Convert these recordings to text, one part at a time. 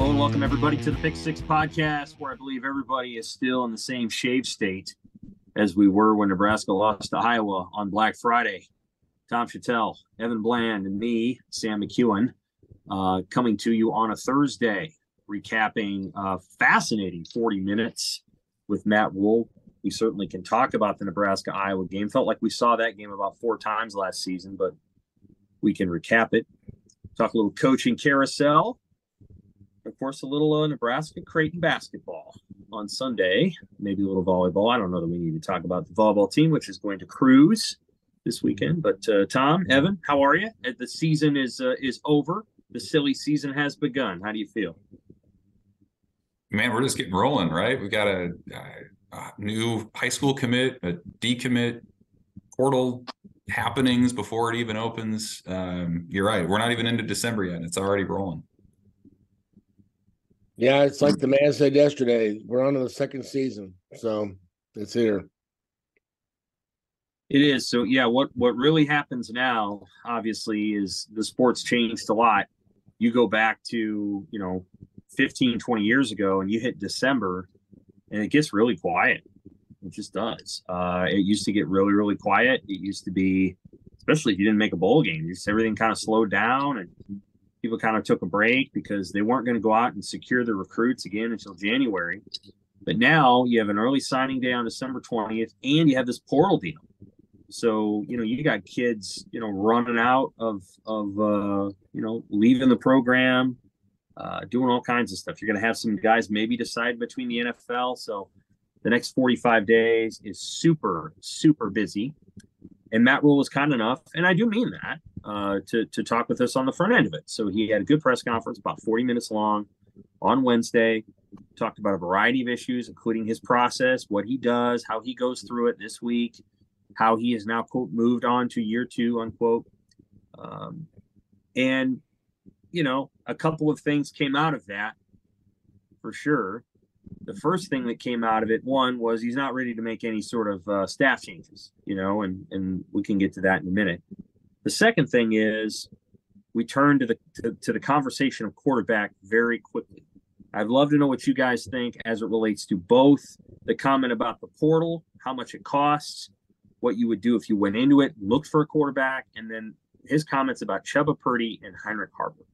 Hello and welcome everybody to the Pick Six podcast, where I believe everybody is still in the same shave state as we were when Nebraska lost to Iowa on Black Friday. Tom Chattel, Evan Bland, and me, Sam McEwen, coming to you on a Thursday, recapping a fascinating 40 minutes with Matt Rhule. We certainly can talk about the Nebraska-Iowa game. Felt like we saw that game about 4 times last season, but we can recap it. Talk a little coaching carousel. Of course, a little Nebraska Creighton basketball on Sunday, maybe a little volleyball. I don't know that we need to talk about the volleyball team, which is going to cruise this weekend. But Tom, Evan, how are you? The season is over. The silly season has begun. How do you feel? Man, we're just getting rolling, right? We got a new high school commit, a decommit, portal happenings before it even opens. You're right. We're not even into December yet. It's already rolling. Yeah, it's like the man said yesterday. We're on to the second season, so it's here. It is. So, yeah, what really happens now, obviously, is the sport's changed a lot. You go back to, 15, 20 years ago, and you hit December, and it gets really quiet. It just does. It used to get really, really quiet. It used to be, especially if you didn't make a bowl game, just everything kind of slowed down, and people kind of took a break because they weren't going to go out and secure the recruits again until January. But now you have an early signing day on December 20th, and you have this portal deal. So, you got kids, running out of leaving the program, doing all kinds of stuff. You're going to have some guys maybe decide between the NFL. So the next 45 days is super, super busy. And Matt Rhule was kind enough, and I do mean that, to talk with us on the front end of it. So he had a good press conference, about 40 minutes long, on Wednesday. Talked about a variety of issues, including his process, what he does, how he goes through it this week, how he has now, quote, moved on to year 2, unquote. And, a couple of things came out of that, for sure. The first thing that came out of it, one, was he's not ready to make any sort of staff changes, and we can get to that in a minute. The second thing is we turn to the conversation of quarterback very quickly. I'd love to know what you guys think as it relates to both the comment about the portal, how much it costs, what you would do if you went into it, looked for a quarterback, and then his comments about Chubba Purdy and Heinrich Haarberg.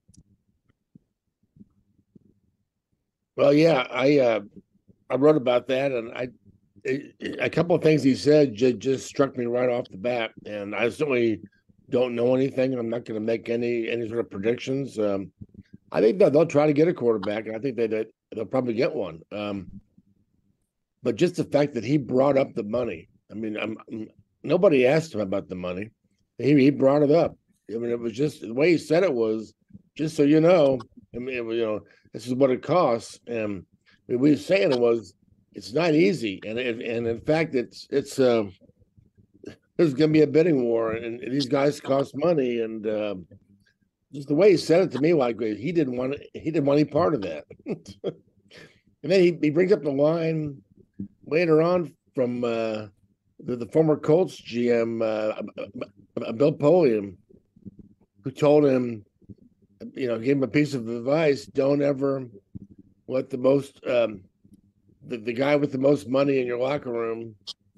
Well, yeah, I wrote about that, and a couple of things he said just struck me right off the bat, and I certainly don't know anything. I'm not going to make any sort of predictions. I think they'll try to get a quarterback, and I think they'll probably get one. But just the fact that he brought up the money, I mean, nobody asked him about the money. He brought it up. I mean, it was just the way he said it was, just so you know. I mean, this is what it costs. And we were saying it's not easy, and in fact, it's there's going to be a bidding war, and these guys cost money, and just the way he said it to me, like he didn't want any part of that. And then he brings up the line later on from the former Colts GM, Bill Polian, who told him, gave him a piece of advice: don't ever let the most the guy with the most money in your locker room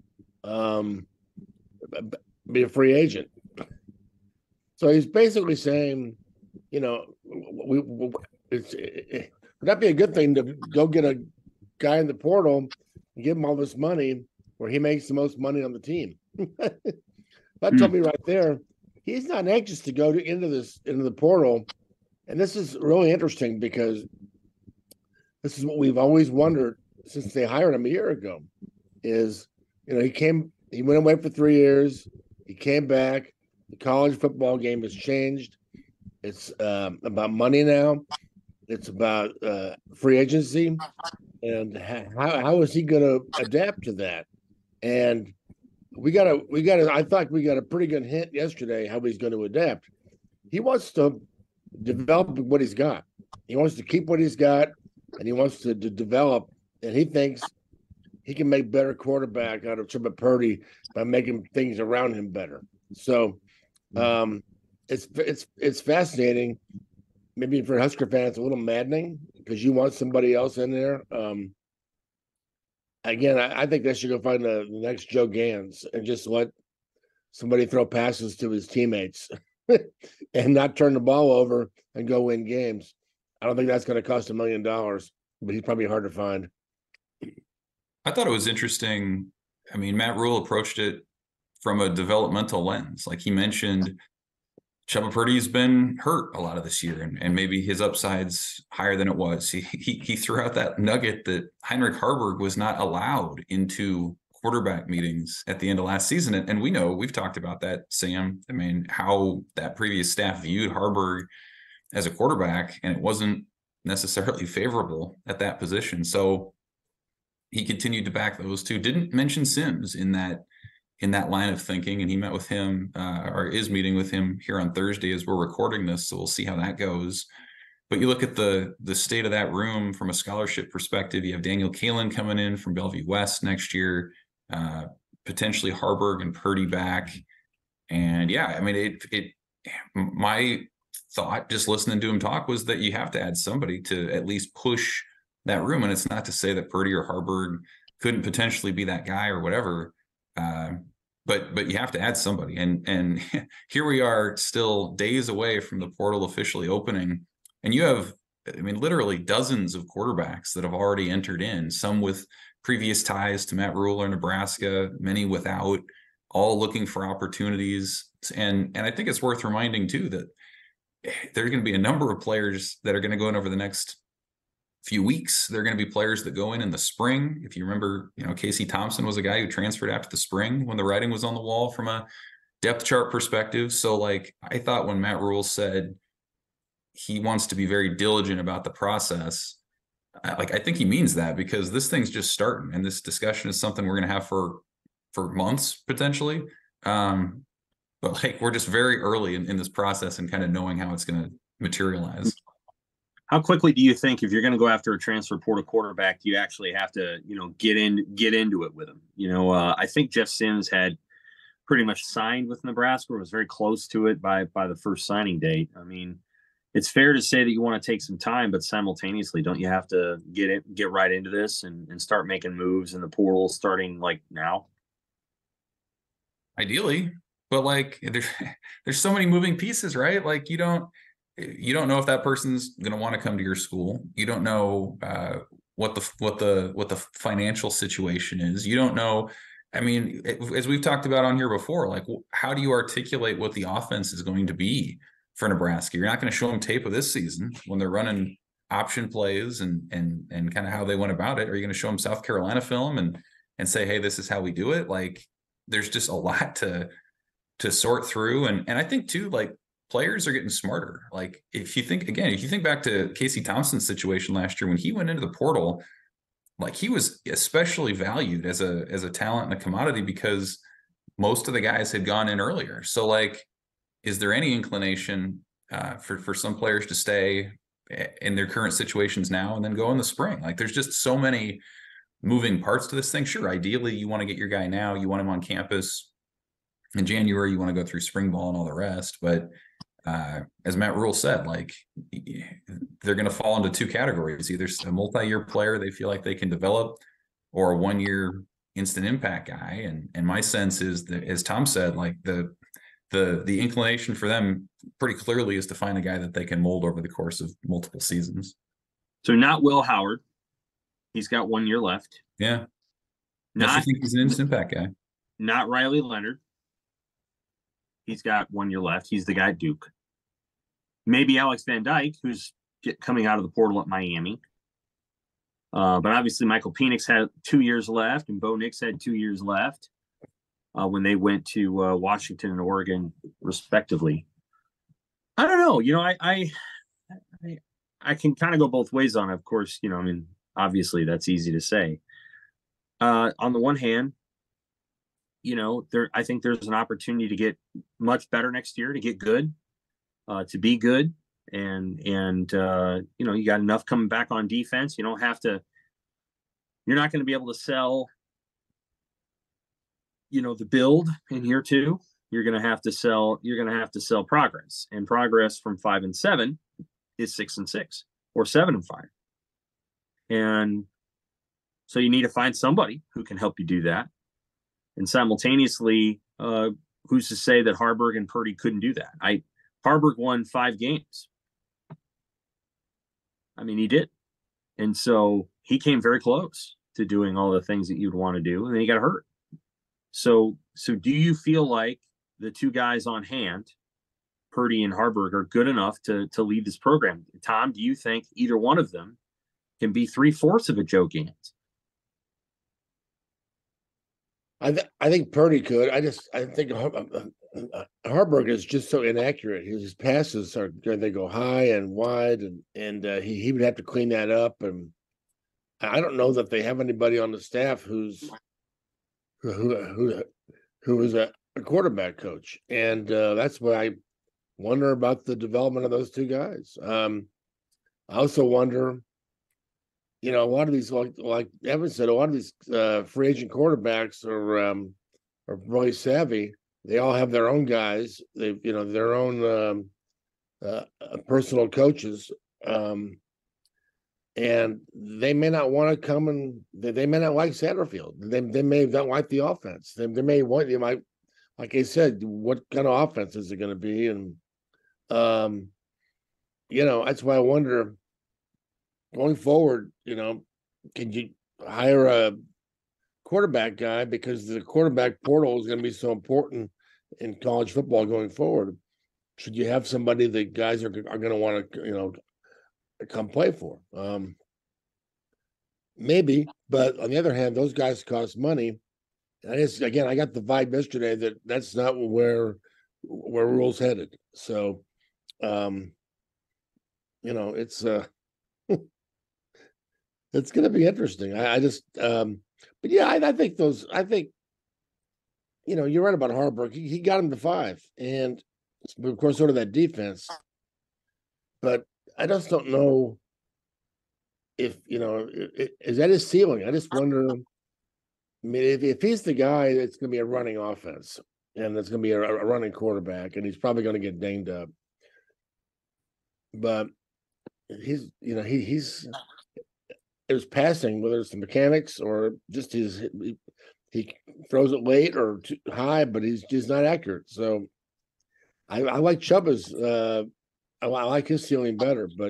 be a free agent. So he's basically saying, would that be a good thing to go get a guy in the portal and give him all this money where he makes the most money on the team? That told me right there, he's not anxious to go into the portal. And this is really interesting because this is what we've always wondered since they hired him a year ago. Is he went away for 3 years, he came back. The college football game has changed. It's about money now. It's about free agency, and how is he going to adapt to that? And we got I thought we got a pretty good hint yesterday how he's going to adapt. He wants to develop what he's got. He wants to keep what he's got, and he wants to develop. And he thinks he can make better quarterback out of Chubba Purdy by making things around him better. So it's fascinating. maybe for Husker fans, it's a little maddening because you want somebody else in there. Again, I think they should go find the next Joe Gans and just let somebody throw passes to his teammates and not turn the ball over and go win games. I don't think that's going to cost $1 million, but he's probably hard to find. I thought it was interesting. I mean, Matt Rule approached it from a developmental lens. Like he mentioned, Chubba Purdy's been hurt a lot of this year, and maybe his upside's higher than it was. He threw out that nugget that Heinrich Haarberg was not allowed into quarterback meetings at the end of last season. And we know, we've talked about that, Sam. I mean, how that previous staff viewed Haarberg as a quarterback, and it wasn't necessarily favorable at that position. So he continued to back those two. Didn't mention Sims in that line of thinking, and he met with him or is meeting with him here on Thursday as we're recording this, so we'll see how that goes. But you look at the state of that room from a scholarship perspective. You have Daniel Kaelin coming in from Bellevue West next year, potentially Haarberg and Purdy back. And yeah, I mean, my thought just listening to him talk was that you have to add somebody to at least push that room. And it's not to say that Purdy or Haarberg couldn't potentially be that guy or whatever. But you have to add somebody, and here we are still days away from the portal officially opening, and you have, I mean, literally dozens of quarterbacks that have already entered in, some with previous ties to Matt Rule or Nebraska, many without, all looking for opportunities. And I think it's worth reminding too that there's going to be a number of players that are going to go in over the next few weeks. There are going to be players that go in the spring. If you remember, Casey Thompson was a guy who transferred after the spring when the writing was on the wall from a depth chart perspective. So like, I thought when Matt Rule said he wants to be very diligent about the process, I think he means that, because this thing's just starting, and this discussion is something we're going to have for months potentially. But like, we're just very early in this process and kind of knowing how it's going to materialize. How quickly do you think, if you're going to go after a transfer portal quarterback, you actually have to, get into it with him? I think Jeff Sims had pretty much signed with Nebraska, or was very close to it by the first signing date. I mean, it's fair to say that you want to take some time, but simultaneously, don't you have to get right into this and start making moves in the portal starting like now? Ideally, but like there's so many moving pieces, right? Like you don't know if that person's going to want to come to your school. You don't know what the financial situation is. You don't know. I mean, as we've talked about on here before, like, how do you articulate what the offense is going to be for Nebraska? You're not going to show them tape of this season when they're running option plays and kind of how they went about it. Are you going to show them South Carolina film and say, hey, this is how we do it? Like, there's just a lot to sort through. And I think too, like, players are getting smarter. Like, if you think back to Casey Thompson's situation last year when he went into the portal, like, he was especially valued as a talent and a commodity because most of the guys had gone in earlier. So like, is there any inclination for some players to stay in their current situations now and then go in the spring? Like, there's just so many moving parts to this thing. Sure, ideally you want to get your guy now, you want him on campus in January, you want to go through spring ball and all the rest. But as Matt Rule said, like, they're going to fall into two categories: either a multi-year player they feel like they can develop, or a one-year instant impact guy. And my sense is that, as Tom said, like, the inclination for them pretty clearly is to find a guy that they can mold over the course of multiple seasons. So not Will Howard. He's got 1 year left. Yeah. I think he's an instant impact guy. Not Riley Leonard. He's got 1 year left. He's the guy at Duke. Maybe Alex Van Dyke, who's coming out of the portal at Miami. But obviously Michael Penix had 2 years left, and Bo Nix had 2 years left when they went to Washington and Oregon, respectively. I don't know. I can kind of go both ways on it. Of course, I mean, obviously that's easy to say. On the one hand, I think there's an opportunity to get much better next year, to get good, to be good. And you got enough coming back on defense. You're not going to be able to sell, the build in year two. You're going to have to sell progress, and progress from 5 and 7 is 6-6 or 7-5. And so you need to find somebody who can help you do that. And simultaneously, who's to say that Haarberg and Purdy couldn't do that? Haarberg won 5 games. I mean, he did. And so he came very close to doing all the things that you'd want to do, and then he got hurt. So do you feel like the two guys on hand, Purdy and Haarberg, are good enough to lead this program? Tom, do you think either one of them can be 3/4 of a Joe Gans? I think Purdy could. I think Haarberg is just so inaccurate. His passes they go high and wide, and he would have to clean that up. And I don't know that they have anybody on the staff who is a quarterback coach, and that's why I wonder about the development of those two guys. I also wonder, a lot of these, like Evan said, a lot of these free agent quarterbacks are really savvy. They all have their own guys. They've their own personal coaches, and they may not want to come, and they may not like Satterfield. They may not like the offense. They might, like I said, what kind of offense is it going to be? And that's why I wonder, going forward, can you hire a quarterback guy, because the quarterback portal is going to be so important in college football going forward? Should you have somebody that guys are going to want to, come play for? Maybe, but on the other hand, those guys cost money. And I got the vibe yesterday that that's not where Rhule's headed. So, it's it's going to be interesting. I think you're right about Haarberg. He got him to 5, and of course, sort of that defense. But I just don't know if is that his ceiling. I just wonder. I mean, if he's the guy that's going to be a running offense, and that's going to be a running quarterback, and he's probably going to get dinged up. But he's it was passing, whether it's the mechanics or just he throws it late or too high, but he's just not accurate. So I like Chubba's. I like his ceiling better, but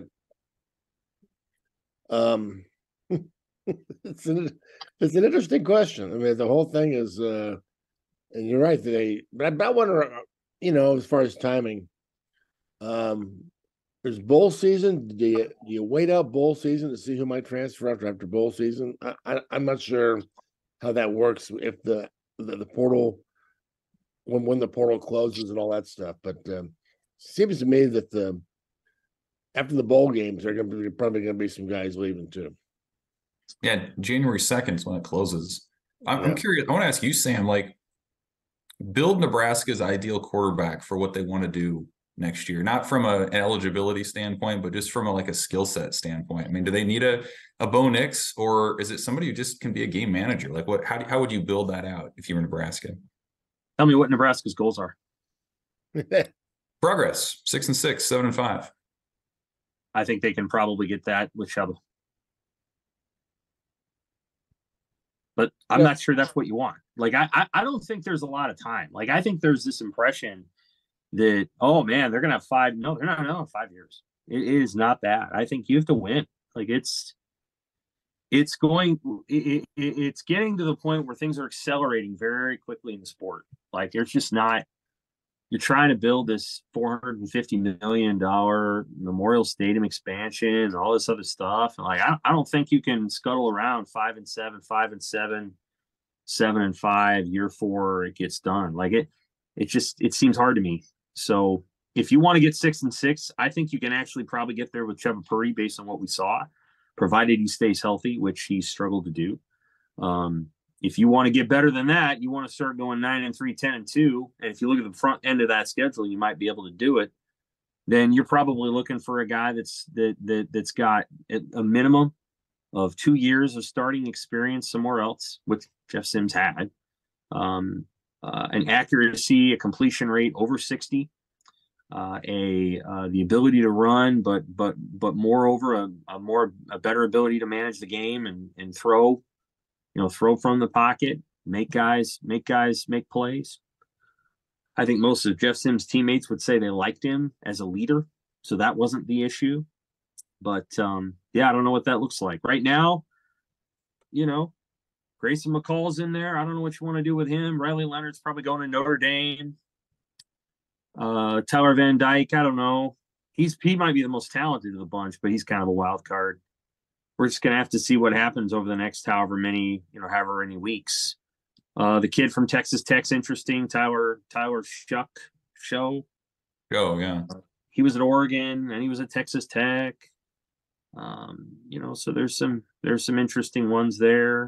it's an interesting question. I mean, the whole thing is, and you're right. But I wonder, as far as timing, there's bowl season. Do you wait out bowl season to see who might transfer after bowl season? I'm not sure how that works, if the portal, when the portal closes and all that stuff. But seems to me that after the bowl games, there are probably going to be some guys leaving too. Yeah, January 2nd is when it closes. I'm curious. I want to ask you, Sam, build Nebraska's ideal quarterback for what they want to do next year, not from an eligibility standpoint, but just from a skill set standpoint. I mean, do they need a Bo Nix, or is it somebody who just can be a game manager? How would you build that out if you were Nebraska? Tell me what Nebraska's goals are. Progress, 6-6, 7-5. I think they can probably get that with Chubba. But I'm not sure that's what you want. I don't think there's a lot of time. I think there's this impression that, oh man, they're going to have 5. No, they're not 5 years. It is not that. I think you have to win. It's getting to the point where things are accelerating very quickly in the sport. There's just not, you're trying to build this $450 million Memorial Stadium expansion and all this other stuff. And I don't think you can scuttle around 5-7, 5-7, 7-5, year 4, it gets done. It seems hard to me. So if you want to get 6-6, I think you can actually probably get there with Chubba Purdy based on what we saw, provided he stays healthy, which he struggled to do. If you want to get better than that, you want to start going 9-3, 10-2. And if you look at the front end of that schedule, you might be able to do it. Then you're probably looking for a guy that's got a minimum of 2 years of starting experience somewhere else, which Jeff Sims had. An accuracy, a completion rate over 60, the ability to run, but moreover a better ability to manage the game and throw, throw from the pocket, make guys make plays. I think most of Jeff Sims' teammates would say they liked him as a leader, so that wasn't the issue. But yeah, I don't know what that looks like right now. Grayson McCall's in there. I don't know what you want to do with him. Riley Leonard's probably going to Notre Dame. Tyler Van Dyke, I don't know. He might be the most talented of the bunch, but he's kind of a wild card. We're just gonna have to see what happens over the next however many weeks. The kid from Texas Tech's interesting. Tyler Show. Oh yeah. He was at Oregon and he was at Texas Tech. So there's some interesting ones there.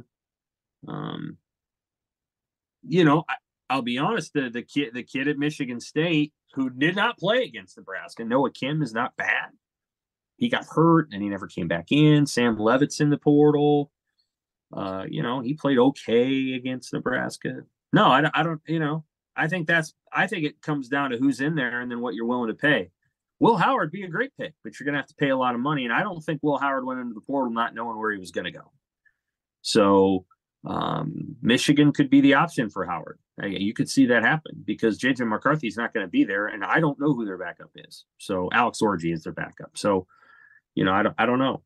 I'll be honest, the kid at Michigan State who did not play against Nebraska, Noah Kim, is not bad. He got hurt and he never came back in. Sam Levitt's in the portal. He played okay against Nebraska. No, I don't. I think it comes down to who's in there and then what you're willing to pay. Will Howard be a great pick, but you're going to have to pay a lot of money, and I don't think Will Howard went into the portal not knowing where he was going to go. So Michigan could be the option for Howard. You could see that happen because JJ McCarthy's not going to be there, and I don't know who their backup is. So Alex Orji is their backup. So, I don't know.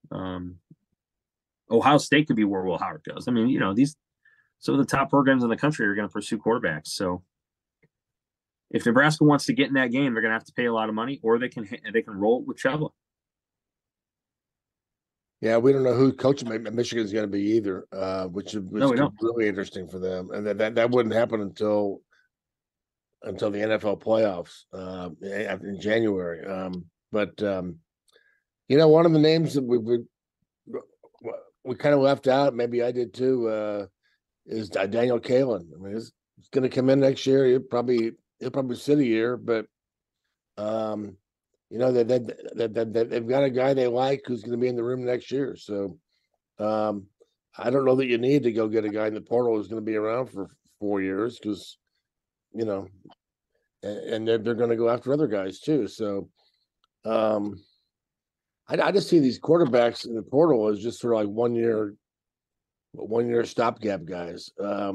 Ohio State could be where Will Howard goes. I mean, some of the top programs in the country are going to pursue quarterbacks. So if Nebraska wants to get in that game, they're going to have to pay a lot of money, or they can roll it with Chubba. Yeah, we don't know who coaching Michigan is going to be either, which is really interesting for them, and that wouldn't happen until the NFL playoffs in January. One of the names that we kind of left out, maybe I did too, is Daniel Kalen. I mean, he's going to come in next year. He'll probably sit a year, but that they've got a guy they like who's going to be in the room next year. So I don't know that you need to go get a guy in the portal who's going to be around for 4 years because, and they're going to go after other guys too. So I just see these quarterbacks in the portal as just sort of like 1 year stopgap guys.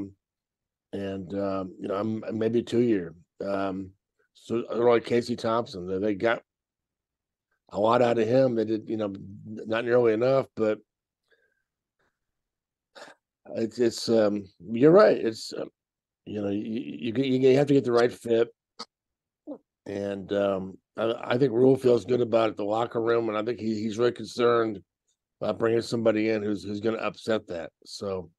I'm maybe 2 year. So like Casey Thompson, they got a lot out of him. They did, not nearly enough, but it's you're right. It's you have to get the right fit, and I think Rule feels good about it, the locker room, and I think he's really concerned about bringing somebody in who's going to upset that. So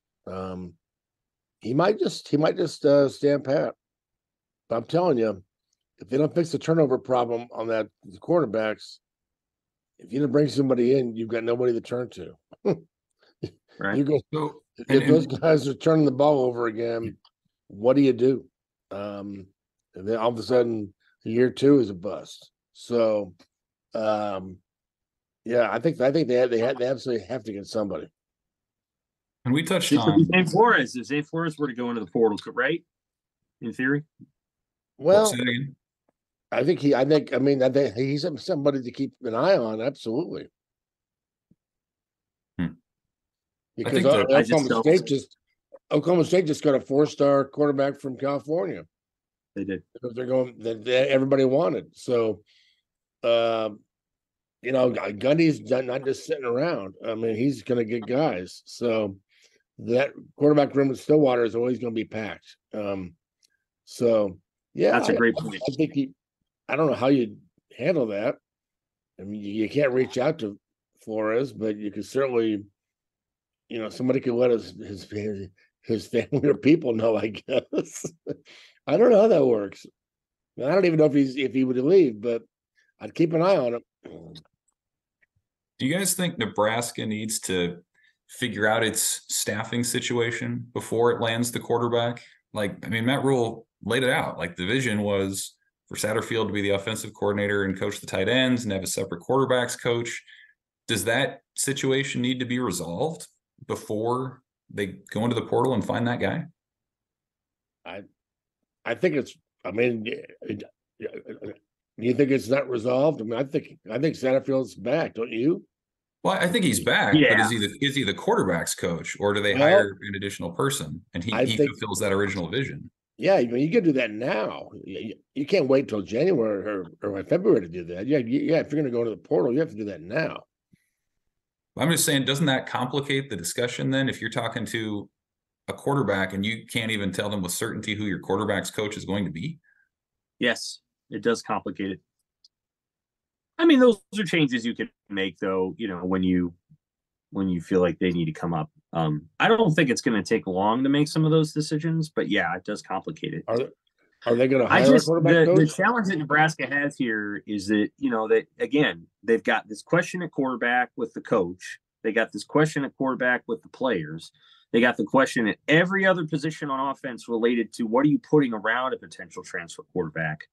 he might just stand pat. But I'm telling you, if they don't fix the turnover problem on the quarterbacks, if you don't bring somebody in, you've got nobody to turn to. Right. If those guys are turning the ball over again, what do you do? And then all of a sudden, year 2 is a bust. So, I think they absolutely have to get somebody. And we touched on Zay Flores. If Zay Flores were to go into the portal, right? In theory. Well, I think he's somebody to keep an eye on. Absolutely. Because Oklahoma State just got a 4-star quarterback from California. They did. Because they're going that everybody wanted. So, Gundy's not just sitting around. I mean, he's going to get guys. So that quarterback room at Stillwater is always going to be packed. Yeah, that's a great point. I think I don't know how you handle that. I mean, you can't reach out to Flores, but you could certainly, somebody could let his family or people know, I guess. I don't know how that works. I don't even know if he would leave, but I'd keep an eye on him. Do you guys think Nebraska needs to figure out its staffing situation before it lands the quarterback? Matt Rule laid it out. The vision was for Satterfield to be the offensive coordinator and coach the tight ends and have a separate quarterbacks coach. Does that situation need to be resolved before they go into the portal and find that guy? I think you think it's not resolved? I mean, I think Satterfield's back, don't you? Well, I think he's back, but Yeah. is he the quarterback's coach, or do they Well, hire an additional person and I he think fulfills that original vision? yeah, you can do that now. You can't wait till January or February to do that. Yeah, if you're going to go to the portal, you have to do that now. I'm just saying, doesn't that complicate the discussion then? If you're talking to a quarterback and you can't even tell them with certainty who your quarterback's coach is going to be? Yes, it does complicate it. I mean, those are changes you can make, though, when you feel like they need to come up. I don't think it's going to take long to make some of those decisions, but yeah, it does complicate it. Are they going to hire a quarterback coach? The challenge that Nebraska has here is that, that again, they've got this question at quarterback with the coach. They got this question at quarterback with the players. They got the question at every other position on offense related to what are you putting around a potential transfer quarterback?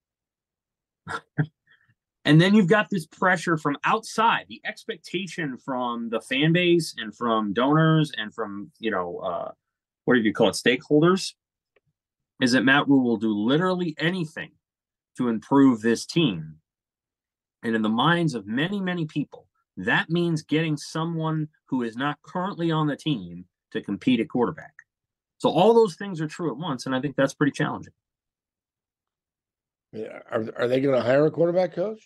And then you've got this pressure from outside, the expectation from the fan base and from donors and from, what do you call it, stakeholders, is that Matt Rhule will do literally anything to improve this team. And in the minds of many, many people, that means getting someone who is not currently on the team to compete at quarterback. So all those things are true at once, and I think that's pretty challenging. Are they going to hire a quarterback coach?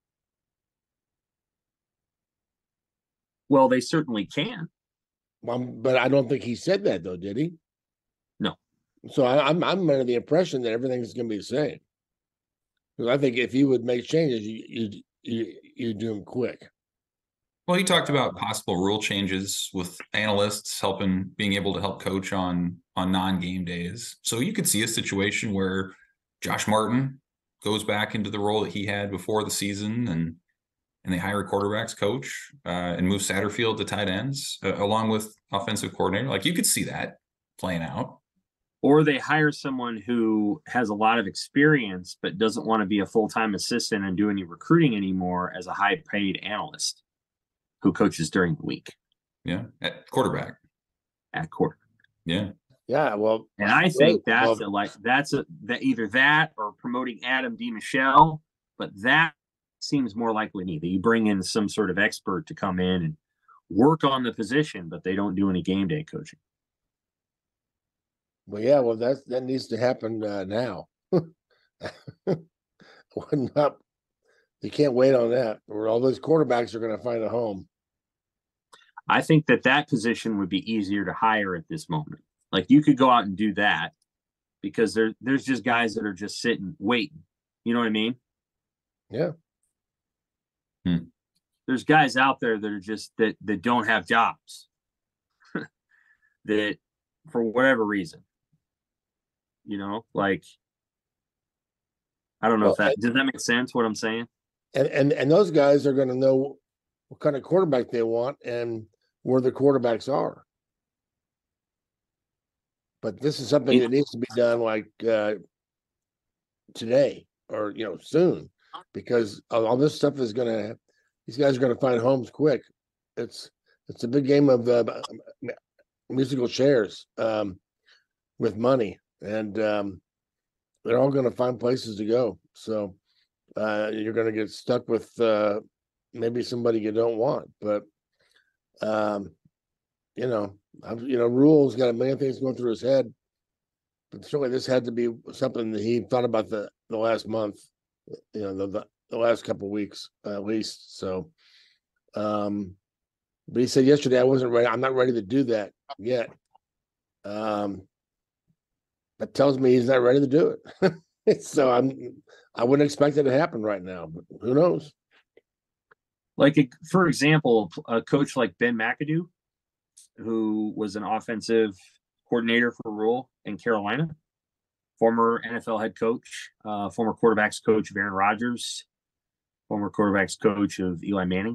Well, they certainly can. But I don't think he said that, though, did he? No. So I'm under the impression that everything's going to be the same. Because I think if you would make changes, you do them quick. Well, he talked about possible rule changes with analysts being able to help coach on non-game days. So you could see a situation where Josh Martin goes back into the role that he had before the season, and they hire a quarterbacks coach and move Satterfield to tight ends along with offensive coordinator. Like, you could see that playing out. Or they hire someone who has a lot of experience but doesn't want to be a full-time assistant and do any recruiting anymore as a high-paid analyst who coaches during the week. Yeah, at quarterback. Yeah. Yeah, well, and I think that's either that or promoting Adam DiMichele, but that seems more likely to me, that you bring in some sort of expert to come in and work on the position, but they don't do any game day coaching. Well, yeah, that needs to happen now. You can't wait on that, or all those quarterbacks are going to find a home. I think that position would be easier to hire at this moment. Like, you could go out and do that because there's just guys that are just sitting, waiting. You know what I mean? Yeah. There's guys out there that are just that don't have jobs that for whatever reason, like, I don't know does that make sense what I'm saying? And those guys are going to know what kind of quarterback they want and where the quarterbacks are. But this is something that needs to be done like today or soon, because all this stuff is these guys are going to find homes quick. It's a big game of musical chairs with money, and they're all going to find places to go. So you're going to get stuck with maybe somebody you don't want, but Rhule's got a million things going through his head, but certainly this had to be something that he thought about the last month, the last couple of weeks at least. So, but he said yesterday, I wasn't ready. I'm not ready to do that yet. That tells me he's not ready to do it. So I wouldn't expect it to happen right now, but who knows? Like, for example, a coach like Ben McAdoo, who was an offensive coordinator for Rhule in Carolina, former NFL head coach, former quarterbacks coach of Aaron Rodgers, former quarterbacks coach of Eli Manning.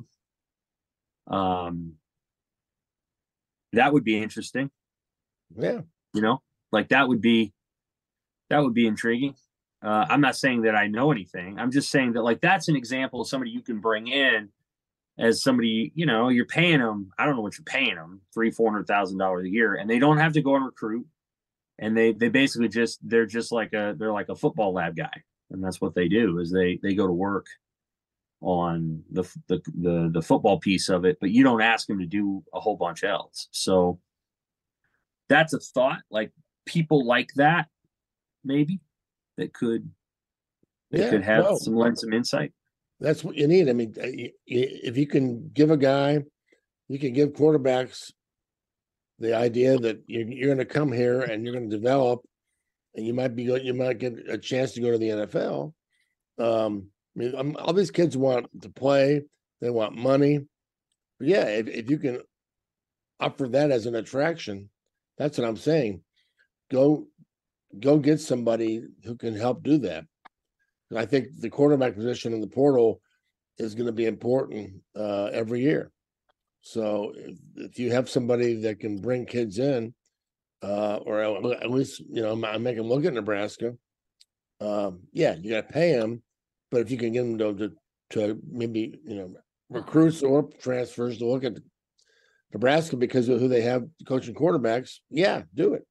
That would be interesting. Yeah. Like, that would be intriguing. I'm not saying that I know anything. I'm just saying that, like, that's an example of somebody you can bring in as somebody, you're paying them. I don't know what you're paying them, $300,000-$400,000 a year, and they don't have to go and recruit. And they basically they're like a football lab guy. and that's what they do is they go to work on the football piece of it, but you don't ask them to do a whole bunch else. So that's a thought, like people like that, maybe that could have some insight. That's what you need. I mean, if you can give a guy, you can give quarterbacks the idea that you're going to come here and you're going to develop, and you might get a chance to go to the NFL. I mean, all these kids want to play, they want money. But yeah, if you can offer that as an attraction, that's what I'm saying. Go get somebody who can help do that. I think the quarterback position in the portal is going to be important every year. So if you have somebody that can bring kids in, or at least make them look at Nebraska, yeah, you got to pay them. But if you can get them to maybe recruits or transfers to look at Nebraska because of who they have coaching quarterbacks, yeah, do it.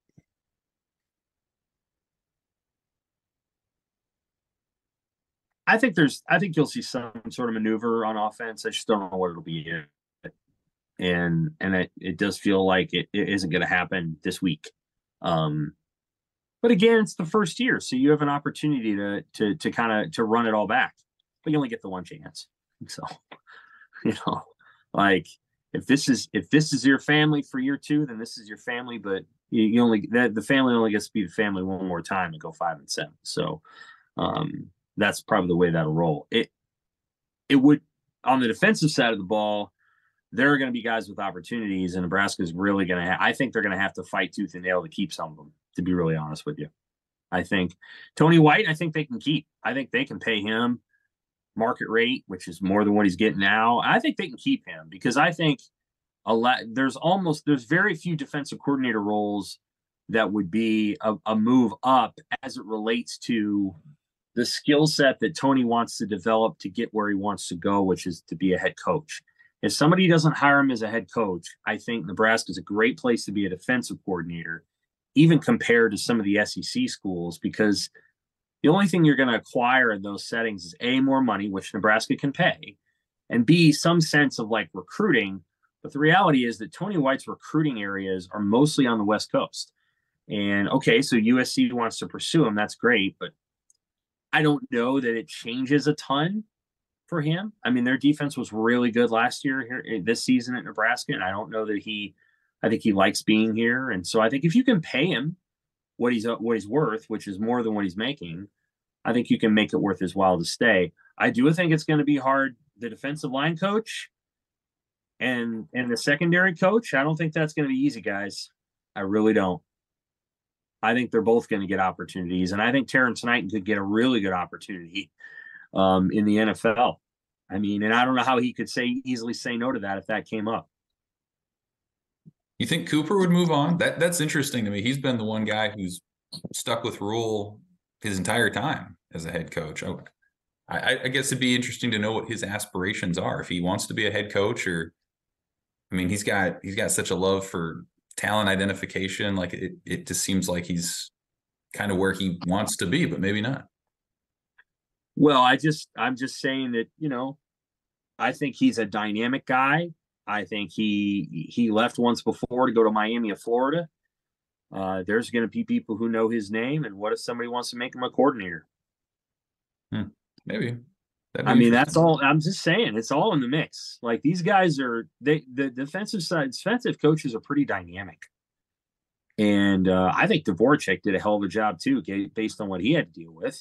I think you'll see some sort of maneuver on offense. I just don't know what it'll be yet. And it does feel like it isn't going to happen this week. But again, it's the first year, so you have an opportunity to kind of run it all back. But you only get the one chance. So, like if this is your family for year 2, then this is your family. But the family only gets to be the family one more time and go 5-7. So, that's probably the way that'll roll. It would, on the defensive side of the ball, there are going to be guys with opportunities, and Nebraska's really going to I think they're going to have to fight tooth and nail to keep some of them, to be really honest with you. I think Tony White, I think they can keep. I think they can pay him market rate, which is more than what he's getting now. I think they can keep him because I think there's very few defensive coordinator roles that would be a move up as it relates to the skill set that Tony wants to develop to get where he wants to go, which is to be a head coach. If somebody doesn't hire him as a head coach, I think Nebraska is a great place to be a defensive coordinator, even compared to some of the SEC schools, because the only thing you're going to acquire in those settings is A, more money, which Nebraska can pay, and B, some sense of like recruiting. But the reality is that Tony White's recruiting areas are mostly on the West Coast. And okay, so USC wants to pursue him. That's great. But I don't know that it changes a ton for him. I mean, their defense was really good last year this season at Nebraska, and I don't know that I think he likes being here. And so I think if you can pay him what he's worth, which is more than what he's making, I think you can make it worth his while to stay. I do think it's going to be hard. The defensive line coach and the secondary coach, I don't think that's going to be easy, guys. I really don't. I think they're both going to get opportunities, and I think Terrence Knighton could get a really good opportunity in the NFL. I mean, and I don't know how he could easily say no to that if that came up. You think Cooper would move on? That's interesting to me. He's been the one guy who's stuck with Rhule his entire time as a head coach. I guess it'd be interesting to know what his aspirations are. If he wants to be a head coach, or I mean, he's got such a love for talent identification. Like it just seems like he's kind of where he wants to be, but maybe not. Well, I'm just saying that, I think he's a dynamic guy. I think he left once before to go to Miami of Florida. There's going to be people who know his name, and what if somebody wants to make him a coordinator? Maybe. I mean, that's all. I'm just saying, it's all in the mix. Like these guys the defensive coaches are pretty dynamic, and I think Dvorak did a hell of a job too, based on what he had to deal with.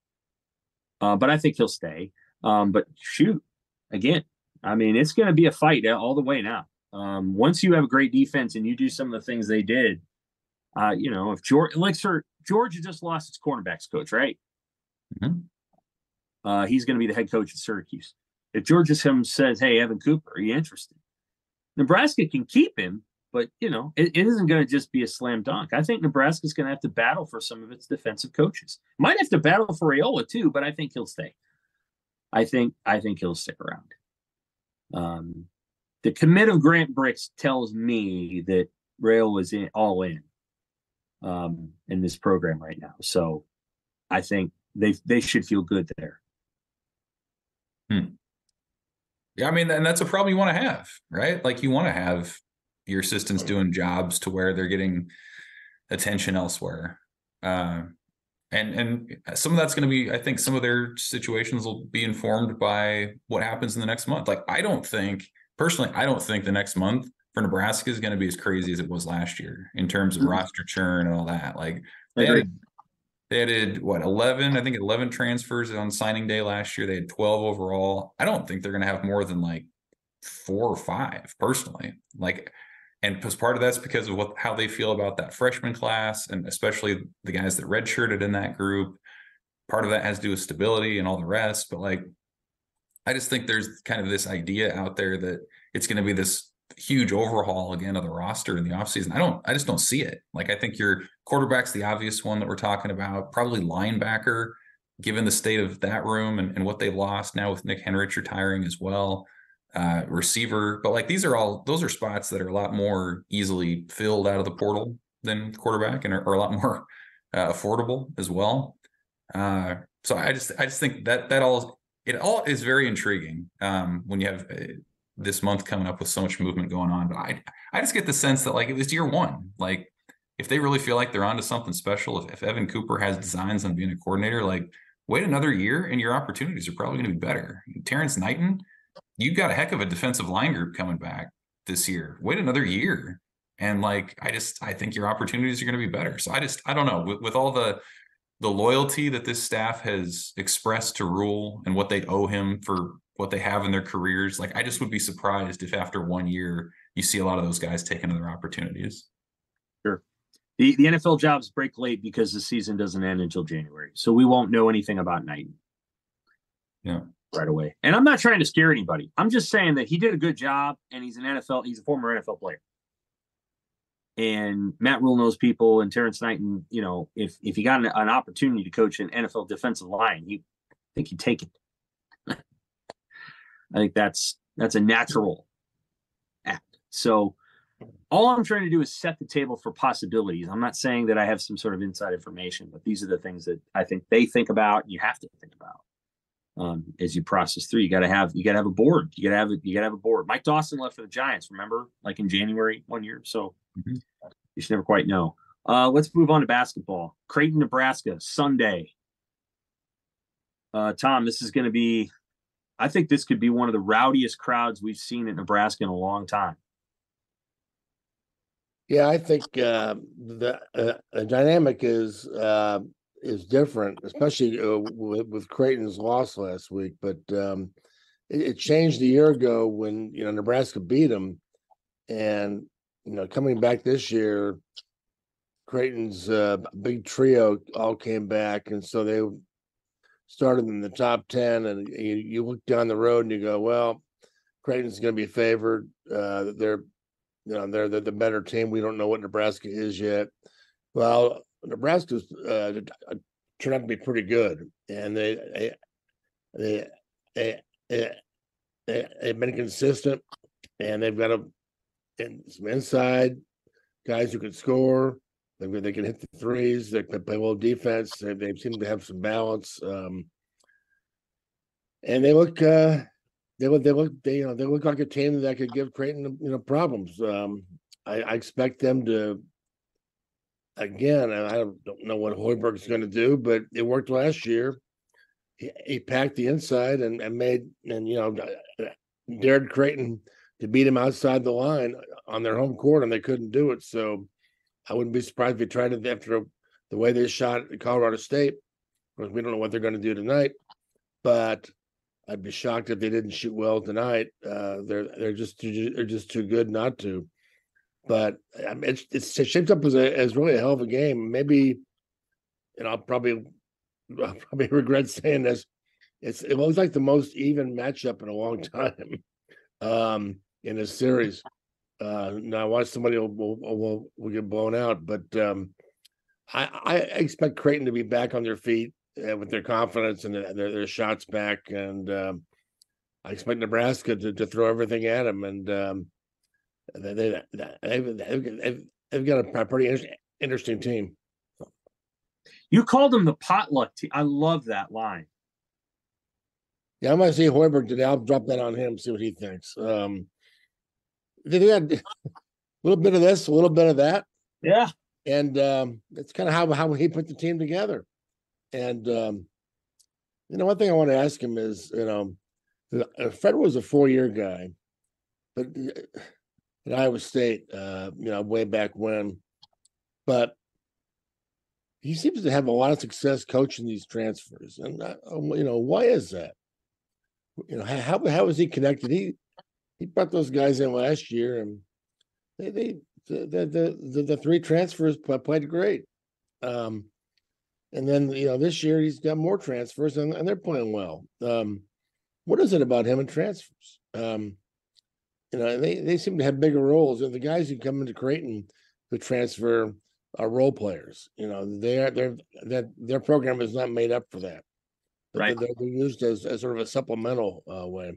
But I think he'll stay. But shoot, again, I mean, it's going to be a fight all the way now. Once you have a great defense and you do some of the things they did, if Georgia just lost its cornerbacks coach, right? Mm-hmm. He's going to be the head coach at Syracuse. If Georgia says, "Hey, Evan Cooper, are you interested?" Nebraska can keep him, but it isn't going to just be a slam dunk. I think Nebraska's going to have to battle for some of its defensive coaches. Might have to battle for Raiola too, but I think he'll stay. I think he'll stick around. The commit of Grant Brix tells me that Raiola is all in this program right now. So I think they should feel good there. Yeah, I mean, and that's a problem you want to have, right? Like you want to have your assistants doing jobs to where they're getting attention elsewhere. And some of that's going to be, I think some of their situations will be informed by what happens in the next month. Like, I don't think the next month for Nebraska is going to be as crazy as it was last year in terms of roster churn and all that. Like they added what, 11, I think 11 transfers on signing day last year. They had 12 overall. I don't think they're going to have more than like 4 or 5 personally. Like, and because part of that's because of how they feel about that freshman class, and especially the guys that redshirted in that group. Part of that has to do with stability and all the rest. But like, I just think there's kind of this idea out there that it's going to be this huge overhaul again of the roster in the offseason. I just don't see it. Like, I think your quarterback's the obvious one that we're talking about, probably linebacker, given the state of that room and what they've lost now with Nick Henrich retiring as well. Receiver, but like those are spots that are a lot more easily filled out of the portal than quarterback, and are a lot more affordable as well. So I just think that it all is very intriguing when you have this month coming up with so much movement going on. But I just get the sense that like it was year one. Like, if they really feel like they're onto something special, if Evan Cooper has designs on being a coordinator, like, wait another year and your opportunities are probably going to be better. Terrence Knighton, you've got a heck of a defensive line group coming back this year. Wait another year. And like, I think your opportunities are going to be better. So I don't know, with all the loyalty that this staff has expressed to Rhule and what they owe him for what they have in their careers. Like, I just would be surprised if after 1 year you see a lot of those guys taking other opportunities. Sure. The NFL jobs break late because the season doesn't end until January. So we won't know anything about Knighton. Yeah. Right away. And I'm not trying to scare anybody. I'm just saying that he did a good job, and he's a former NFL player. And Matt Rhule knows people, and Terrence Knighton, if he got an opportunity to coach an NFL defensive line, I think he'd take it. I think that's a natural act. So all I'm trying to do is set the table for possibilities. I'm not saying that I have some sort of inside information, but these are the things that I think they think about, and you have to think about. As you process through, you got to have a board. You got to have a board. Mike Dawson left for the Giants, remember, like in January one year. So you should never quite know. Let's move on to basketball. Creighton, Nebraska, Sunday. Tom, this is going to be, I think this could be one of the rowdiest crowds we've seen at Nebraska in a long time. Yeah, I think the dynamic is different, especially with Creighton's loss last week. But it changed a year ago when Nebraska beat them, and coming back this year, Creighton's big trio all came back, and so they started in the top 10. And you look down the road and you go, well, Creighton's going to be favored. They're the better team. We don't know what Nebraska is yet. Well, Nebraska's turned out to be pretty good, and they've been consistent, and they've got some inside guys who can score. They can hit the threes. They can play well defense. They seem to have some balance, and they look like a team that could give Creighton problems. I expect them to. Again, I don't know what Hoiberg's going to do, but it worked last year. He packed the inside and dared Creighton to beat him outside the line on their home court, and they couldn't do it. So I wouldn't be surprised if he tried it after the way they shot at Colorado State. Of course, we don't know what they're going to do tonight, but I'd be shocked if they didn't shoot well tonight. They're just too good not to. But it's shaped up as really a hell of a game. Maybe, and I'll probably regret saying this. It looks like the most even matchup in a long time in this series. Now, I watch somebody will get blown out, but I expect Creighton to be back on their feet with their confidence and their shots back, and I expect Nebraska to throw everything at them. And they've got a pretty interesting team. You called them the potluck team. I love that line. Yeah, I might see Hoiberg today. I'll drop that on him, see what he thinks. They had a little bit of this, a little bit of that. Yeah. And it's kind of how he put the team together. And one thing I want to ask him is, Fred was a 4-year guy, but at Iowa State, way back when. But he seems to have a lot of success coaching these transfers, and why is that? How is he connected? He brought those guys in last year, and the 3 transfers played great. And then this year he's got more transfers, and they're playing well. What is it about him and transfers? They seem to have bigger roles, and the guys who come into Creighton who transfer are role players. Their program is not made up for that. Right. They're used as sort of a supplemental way.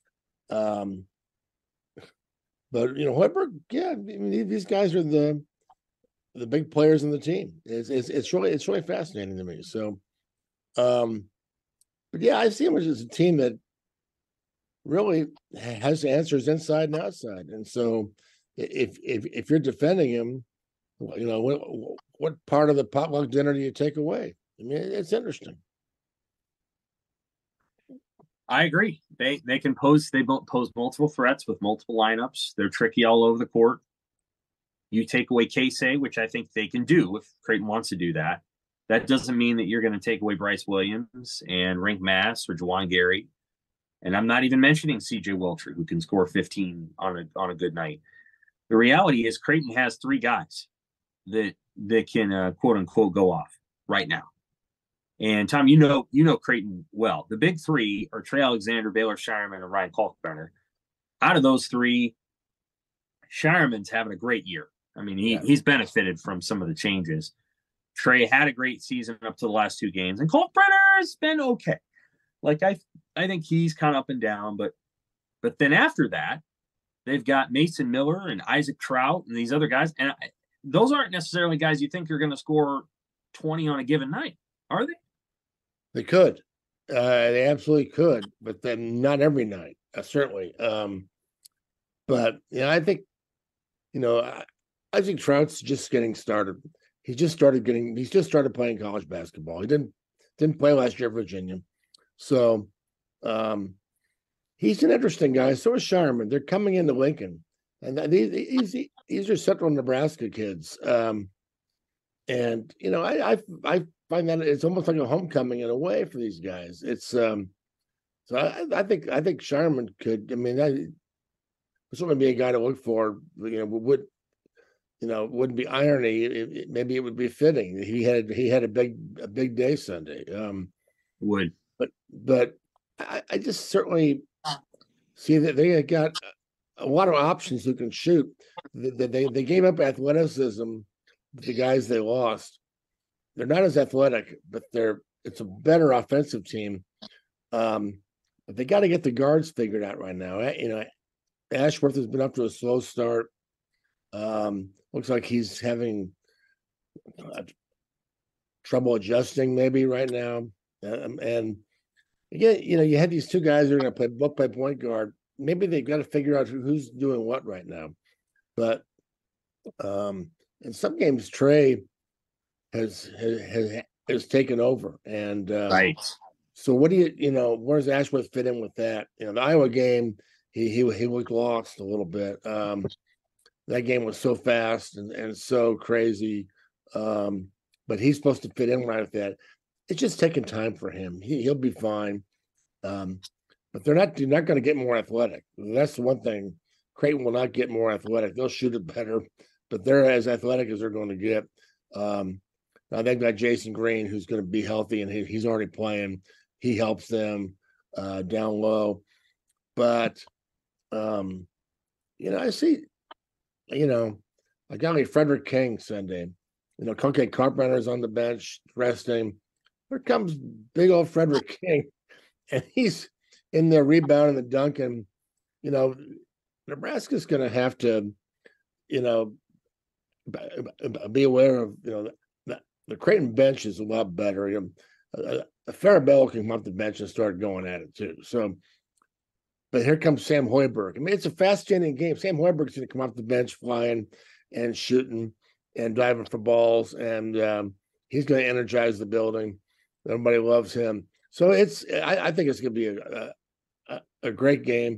But Hoiberg, yeah, I mean, these guys are the big players in the team. It's really fascinating to me. So, but yeah, I see him as a team that really has answers inside and outside. And so, if you're defending him, what part of the potluck dinner do you take away? I mean, it's interesting. I agree. They pose multiple threats with multiple lineups. They're tricky all over the court. You take away Casey, which I think they can do if Creighton wants to do that. That doesn't mean that you're going to take away Bryce Williams and Rink Mass or Juwan Gary. And I'm not even mentioning CJ Wilcher, who can score 15 on a good night. The reality is Creighton has 3 guys that can quote unquote go off right now. And Tom, you know Creighton well. The big 3 are Trey Alexander, Baylor Shireman, and Ryan Kalkbrenner. Out of those 3, Shireman's having a great year. I mean, he's benefited from some of the changes. Trey had a great season up to the last 2 games, and Kalkbrenner's been okay. Like I think he's kind of up and down, but then after that, they've got Mason Miller and Isaac Trout and these other guys, and those aren't necessarily guys you think are going to score 20 on a given night, are they? They could. They absolutely could, but then not every night, certainly. But I think, Isaac Trout's just getting started. He's just started playing college basketball. He didn't play last year at Virginia. So he's an interesting guy. So is Shireman. They're coming into Lincoln. And these are Central Nebraska kids. And I find that it's almost like a homecoming in a way for these guys. It's so I think Shireman could. I mean, that would certainly be a guy to look for. Wouldn't be irony. Maybe it would be fitting. He had a big day Sunday. Would. But I just certainly see that they got a lot of options who can shoot. They gave up athleticism. The guys they lost, they're not as athletic, but it's a better offensive team. But they got to get the guards figured out right now. Ashworth has been up to a slow start. Looks like he's having trouble adjusting maybe right now. And again, you had these 2 guys who are going to both play point guard. Maybe they've got to figure out who's doing what right now. But in some games, Trey has taken over, and right. So what do where does Ashworth fit in with that? The Iowa game, he looked lost a little bit. That game was so fast and so crazy, but he's supposed to fit in right with that. It's just taking time for him. He'll be fine, but they're not going to get more athletic. That's the one thing. Creighton will not get more athletic. They'll shoot it better, but they're as athletic as they're going to get. Now they've got Jason Green, who's going to be healthy, and he's already playing. He helps them down low. But, I see, a guy like Frederick King Sunday. Koke Kalkbrenner's on the bench resting. Here comes big old Frederick King, and he's in there rebounding the dunk. And, Nebraska's going to have to, be aware of, the Creighton bench is a lot better. Farabello can come off the bench and start going at it too. So, but here comes Sam Hoiberg. I mean, it's a fascinating game. Sam Hoiberg's going to come off the bench flying and shooting and diving for balls, and he's going to energize the building. Everybody loves him. So I think it's going to be a great game.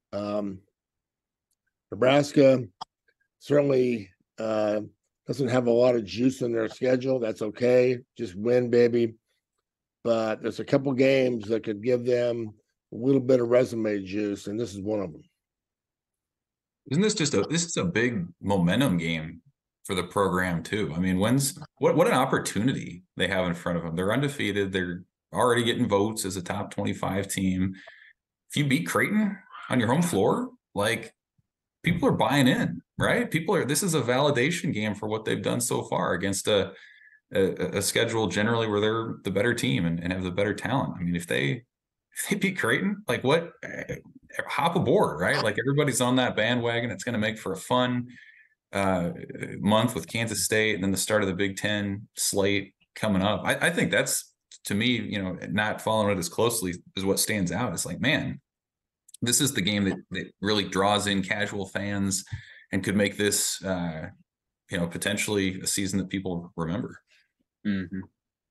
Nebraska certainly doesn't have a lot of juice in their schedule. That's okay. Just win, baby. But there's a couple games that could give them a little bit of resume juice, and this is one of them. Isn't this this is a big momentum game for the program too? I mean, what an opportunity they have in front of them. They're undefeated. They're already getting votes as a top 25 team. If you beat Creighton on your home floor, like, people are buying in, right? This is a validation game for what they've done so far against a schedule generally where they're the better team and have the better talent. I mean, if they beat Creighton, like, what, hop aboard, right? Like, everybody's on that bandwagon. It's going to make for a fun month with Kansas State, and then the start of the Big Ten slate coming up. I think that's, to me, not following it as closely is what stands out. It's like, man, this is the game that really draws in casual fans and could make this, potentially a season that people remember. Mm-hmm.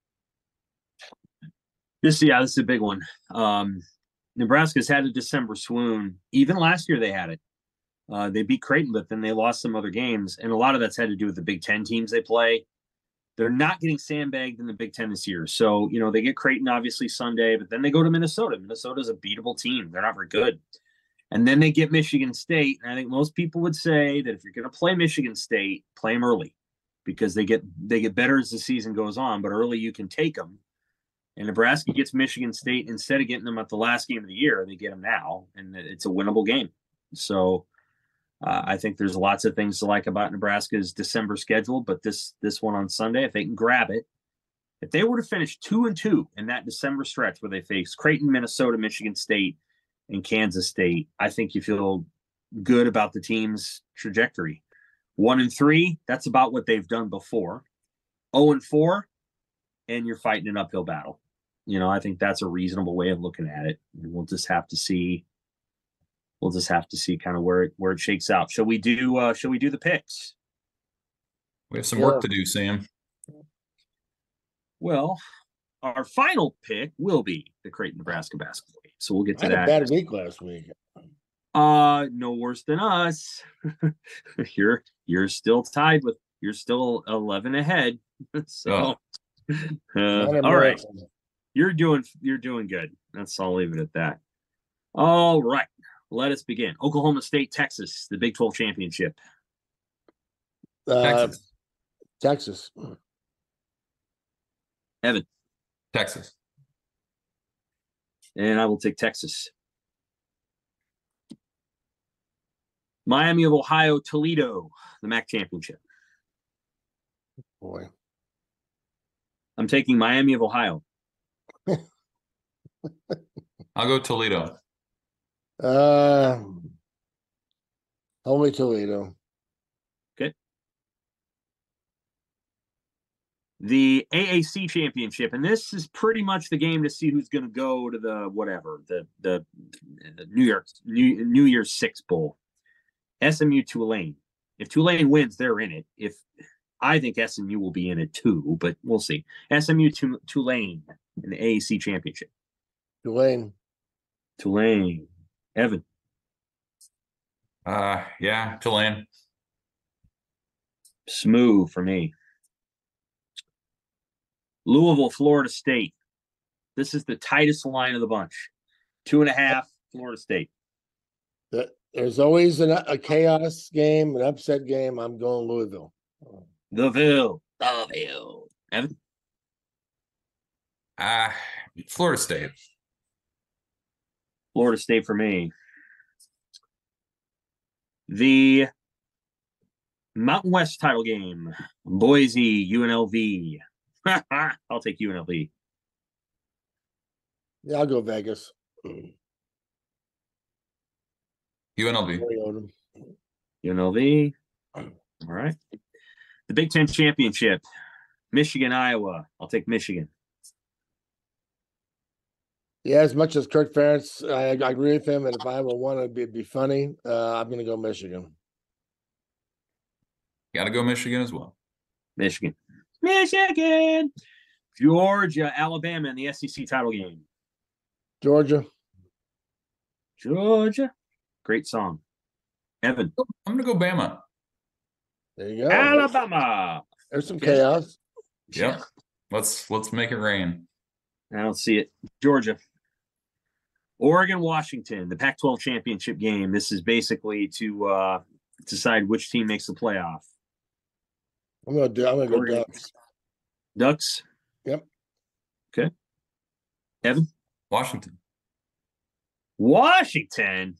This is a big one. Nebraska's had a December swoon. Even last year they had it. They beat Creighton, but then they lost some other games, and a lot of that's had to do with the Big Ten teams they play. They're not getting sandbagged in the Big Ten this year. So, they get Creighton obviously Sunday, but then they go to Minnesota. Minnesota's a beatable team. They're not very good. And then they get Michigan State. And I think most people would say that if you're going to play Michigan State, play them early, because they get better as the season goes on, but early you can take them. And Nebraska gets Michigan State, instead of getting them at the last game of the year, they get them now, and it's a winnable game. So I think there's lots of things to like about Nebraska's December schedule, but this one on Sunday, if they can grab it, if they were to finish 2-2 in that December stretch where they face Creighton, Minnesota, Michigan State, and Kansas State, I think you feel good about the team's trajectory. 1-3, that's about what they've done before. 0-4, and you're fighting an uphill battle. I think that's a reasonable way of looking at it. And we'll just have to see. We'll just have to see kind of where it shakes out. Shall we do the picks? We have some work to do, Sam. Well, our final pick will be the Creighton Nebraska basketball game. So we'll get to I that. had a bad week last week. No worse than us. You're still tied with. You're still 11 ahead. So, all right, you're doing good. I'll leave it at that. All right. Let us begin. Oklahoma State, Texas, the Big 12 championship. Texas. Evan. Texas. And I will take Texas. Miami of Ohio, Toledo, the MAC championship. Boy. I'm taking Miami of Ohio. I'll go Toledo. Only Toledo. Okay. The AAC championship, and this is pretty much the game to see who's going to go to the New Year's Six Bowl. SMU Tulane. If Tulane wins, they're in it. I think SMU will be in it too, but we'll see. SMU Tulane in the AAC championship. Tulane. Evan. Yeah, Tulane. Smooth for me. Louisville, Florida State. This is the tightest line of the bunch. 2.5, Florida State. There's always a chaos game, an upset game. I'm going Louisville. The Ville. Evan? Florida State. Florida State for me. The Mountain West title game. Boise, UNLV. I'll take UNLV. Yeah, I'll go Vegas. UNLV. UNLV. All right. The Big Ten championship. Michigan, Iowa. I'll take Michigan. Yeah, as much as Kirk Ferentz, I agree with him. And if Iowa won, it'd be funny. I'm going to go Michigan. Got to go Michigan as well. Michigan. Georgia, Alabama in the SEC title game. Georgia. Great song. Evan. I'm going to go Bama. There you go. Alabama. There's some chaos. Yep. Let's make it rain. I don't see it. Georgia. Oregon, Washington, the Pac-12 championship game. This is basically to decide which team makes the playoff. I'm gonna go Ducks. Ducks? Yep. Okay. Evan? Washington.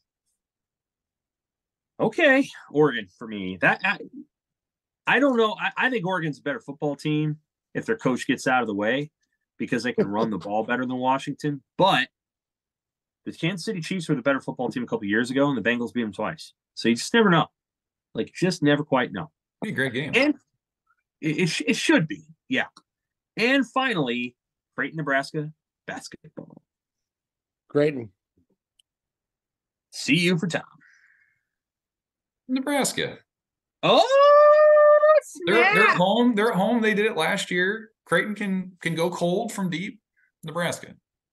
Okay. Oregon for me. I don't know. I think Oregon's a better football team if their coach gets out of the way because they can run the ball better than Washington. But the Kansas City Chiefs were the better football team a couple years ago, and the Bengals beat them twice. So you just never know. Just never quite know. Be a great game. And it should be. Yeah. And finally, Creighton, Nebraska basketball. Creighton. See you for Tom. Nebraska. Oh, they're at home. They're at home. They did it last year. Creighton can go cold from deep. Nebraska.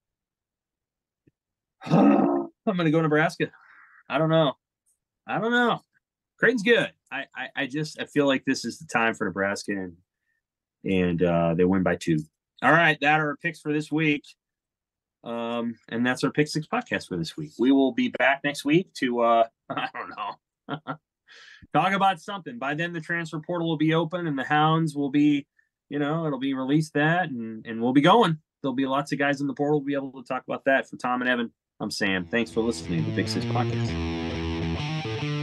I'm going to go Nebraska. I don't know. Creighton's good. I feel like this is the time for Nebraska, and they win by 2. All right, that are our picks for this week. And that's our Pick Six podcast for this week. We will be back next week to I don't know. Talk about something. By then the transfer portal will be open and the Hounds will be, it'll be released and we'll be going. There'll be lots of guys in the portal. We'll be able to talk about that. For Tom and Evan, I'm Sam. Thanks for listening to the Pick Six podcast.